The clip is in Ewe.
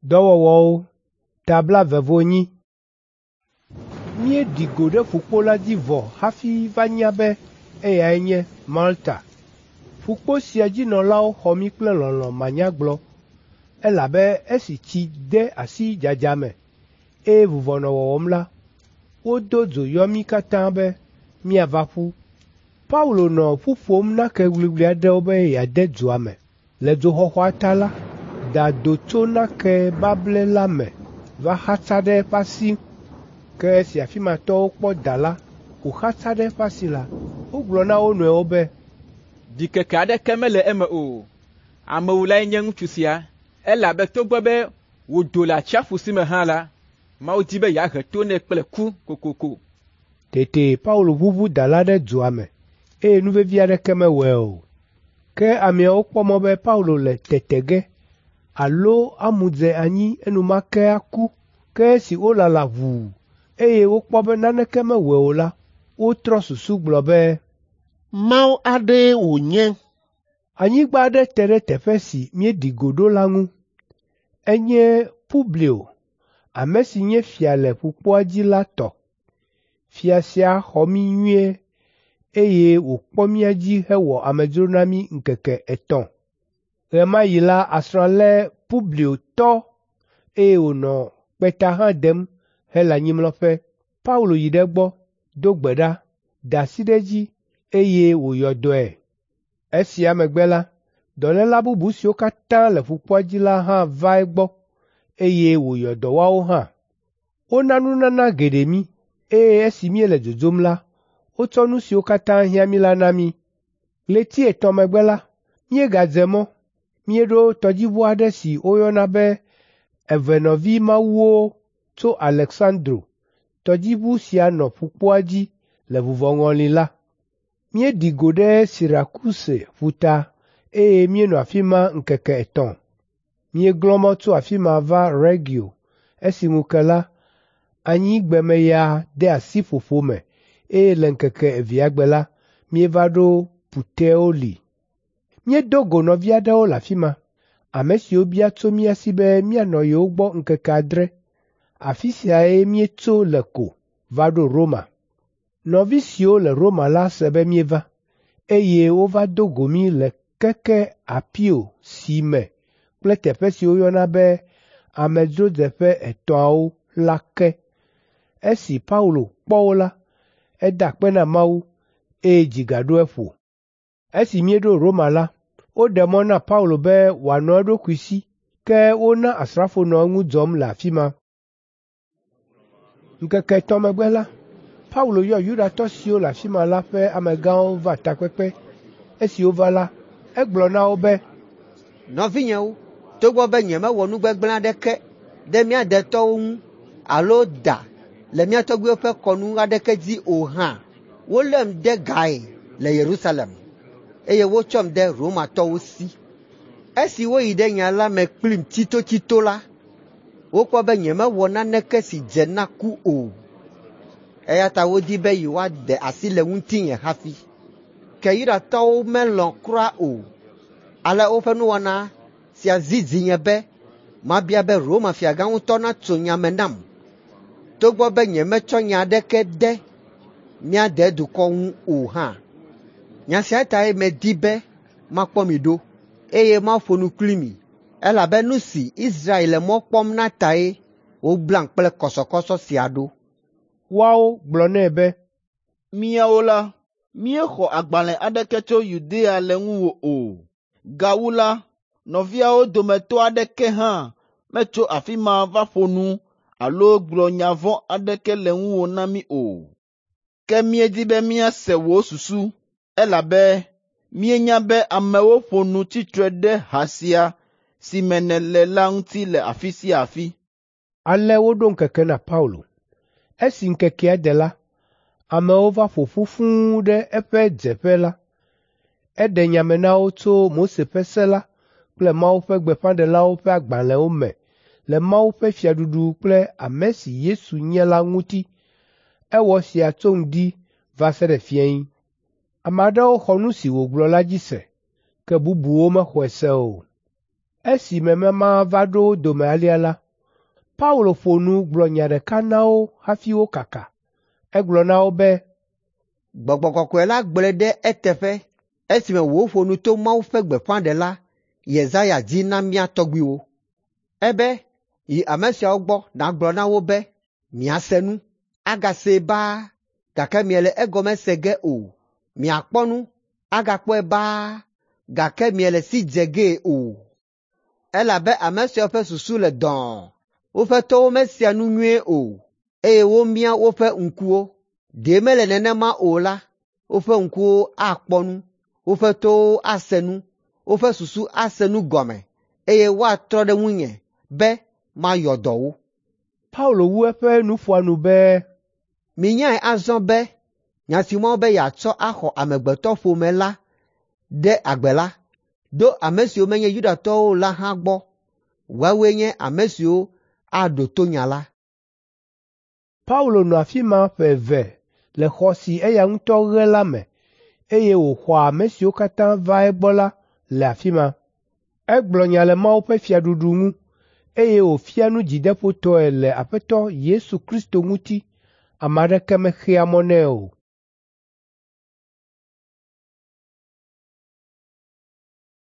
Dɔwɔwɔwo tabla vevonyi. Míeɖi go ɖe ƒukpo la dzi vɔ hafi va nya be eyae nye Malta. Ƒukpo sia dzinɔlawo xɔ mí kple lɔlɔ̃ manyagblɔ, elabe esi tsi de asi dzadza me eye vuvɔ nɔ wɔwɔm la, wodo dzo yɔ mí katã be míava ƒu. Paulo nɔ ƒu ƒom nake ʋliʋli aɖewo be yeade dzoa me. Le dzoxɔxɔa ta la, da do tso nake bable la me va xatsa ɖe eƒe asi. Ke esi afi ma tɔwo kpɔ da la wòxatsa ɖe eƒe asi la, wogblɔ na wo nɔewo be, ɖikeke aɖeke mele eme o. Amewulae nye ŋutsu sia, elabe togbɔ be wòdo le atsiaƒu si me hã la, Mawu di be yeahe to nɛ kple ku kokoko. Tete Paulo ʋuʋu da la ɖe dzoa me, eye nuvevi aɖeke mewɔe o. Ke ameawo kpɔ mɔ be Paulo le tete ge alo amudze anyi enumake aku. Ke esi wolala ʋuu eye wokpɔ be naneke mewɔe o la, wotrɔ susu gblɔ be, Mawu aɖee wònye. Anyigba aɖe te ɖe teƒe si míeɖi go ɖo la ŋu. Enye Publio, ame si nye fia le ƒukpoa dzi la tɔ. Fia sia xɔ mí nyuie, eye wòkpɔ mía dzi hewɔ amedzro na mí ŋkeke 3. Ɣe ma ɣi la asrɔ̃ lé Publio tɔ, eye wònɔ kpeta hã dem hele anyimlɔƒe. Paulo yi ɖe gbɔ, do gbe ɖa, da asi ɖe dzi, eye wòyɔdɔe. Esia megbe la, dɔléla bubu siwo katã le ƒukpoa dzi la hã va egbɔ, eye wòyɔdɔ woawo hã. Wona nunana geɖe mí, eye esi míele dzodzom la, wotsɔ nu siwo katã hiã mí la na mí. Ɣleti 3 megbe la, míegadze mɔ. Míeɖo tɔdziʋu aɖe si woyɔna be Evenɔvi Mawuwo tso Aleksandro. Tɔdziʋu sia nɔ ƒukpoa dzi le vuvɔŋɔli la. Míeɖi go ɖe Sirakuse ƒuta, eye míenɔ afi ma ŋkeke 3. Míeglɔ mɔ tso afi ma va Regio. Esi ŋu ke la, anyigbemeya de asi ƒoƒo me, eye le ŋkeke 2 gbe la, míeva ɖo Puteoli. Míedo go nɔvi aɖewo le afi ma, ame siwo bia tso mía si be míanɔ yewo gbɔ ŋkeke 7. Afi siae míetso le ko va ɖo Roma. Nɔvi siwo le Roma la se be míeva, eye wova do go mí le keke Apio si me kple teƒe si woyɔna be amedzrodzeƒe 3 la ke. Esi Paulo kpɔ wo la, eda akpe na Mawu, eye dzi gaɖo eƒo. Esi míeɖo Roma la, woɖe mɔ na Paulo be wòanɔ eɖokui si, ke wona asrafo nɔ eŋu dzɔm le afi ma. Ŋkeke 3 megbe la, Paulo yɔ Yudatɔ siwo le afi ma la ƒe amegãwo va takpekpe. Esi wova la, egblɔ na wo be, Nɔvinyewo, togbɔ be nyemewɔ nu gbegblẽ aɖeke ɖe mía detɔwo ŋu alo da le mía tɔgbuiwo ƒe kɔnu aɖeke dzi o hã, wolém de gae le Yerusalem, eye wotsɔm de Romatɔwo si. Esi woyi ɖe nya la me kplim tsitotsito la, wokpɔ be nyemewɔ naneke si dze na ku o, eya ta wodi be yewoade asi le ŋutinye hafi. Ke Yudatɔwo melɔ̃ kura o, ale woƒe nuwɔna sia zi dzinye be mabia be Roma fiagã ŋutɔ natso nya me nam, togbɔ be nyemetsɔ nya aɖeke de mía de dukɔ ŋu o hã. Nya sia tae medi be makpɔ mi ɖo, eye maƒo nu kpli mi, elabe nu si Israel le mɔ kpɔm na tae woblam kple kɔsɔkɔsɔ sia ɖo. Woawo gblɔ nɛ be, Míawo la, míexɔ agbalẽ aɖeke tso Yudea le ŋuwò o. Gawu la, nɔviawo dometɔ aɖeke hã metso afi ma va ƒo nu alo gblɔ nya vɔ̃ aɖeke le ŋuwò na mí o. Ke míedi be míase wò susu, elabe míenya be amewo ƒo nu tsitre ɖe ha sia si me nèle la ŋuti le afi sia afi. Ale woɖo ŋkeke na Paulo. Esi ŋkekea de la, amewo va ƒo ƒu fũu ɖe eƒe dzeƒe la. Eɖe nya me na wo tso Mose ƒe se la kple Mawu ƒe gbeƒãɖelawo ƒe agbalẽwo me le Mawu ƒe fiaɖuɖu kple ame si Yesu nye la ŋuti. Ewɔ sia tso ŋdi va se ɖe fiẽ. Ame aɖewo xɔ nu si wògblɔ la dzi se, ke bubuwo mexɔe se o. Esi mema va ɖo wo dome alia la, Paulo ƒo nu gblɔ nya ɖeka na wo hafi wo kaka. Egblɔ na wo be, Gbɔgbɔ kɔkɔe la gblɔe ɖe eteƒe esime wòƒo nu to Mawu ƒe gbeƒãɖela Yesaya dzi na mía tɔgbuiwo. Ebe yi ame siawo gbɔ nàgblɔ na wo be, miase nu, agasee baa, gake miele egɔme se ge o. Miakpɔ nu, agakpɔe baa, gake miele si dze gee o. Elabe ame siawo ƒe susu le dɔɔ, woƒe tɔwo mesia nu nyuie o, eye womia woƒe ŋkuwo. Ɖe mele nenema o la, woƒe ŋkuwo akpɔ nu, woƒe tɔwo ase nu, woƒe susu ase nu gɔme, eye woatrɔ ɖe ŋunye be mayɔ dɔ wo. Paulo wu eƒe nuƒoanu be, Minyae azɔ be nya si Mawu be yeatsɔ axɔ amegbetɔƒome la ɖe agbe la, ɖo ame siwo menye Yudatɔwo la hã gbɔ. Woawoe nye ame siwo aɖo to nya la. Paulo nɔ afi ma ƒe eve le xɔ si eya ŋutɔ ɣe la me, eye wòxɔ ame siwo katã va egbɔ la le afi ma. Egblɔ nya le Mawu ƒe fiaɖuɖu ŋu, eye wòfia nu dzideƒotɔe le Aƒetɔ Yesu Kristo ŋuti. Ame aɖeke mexea mɔ nɛ o.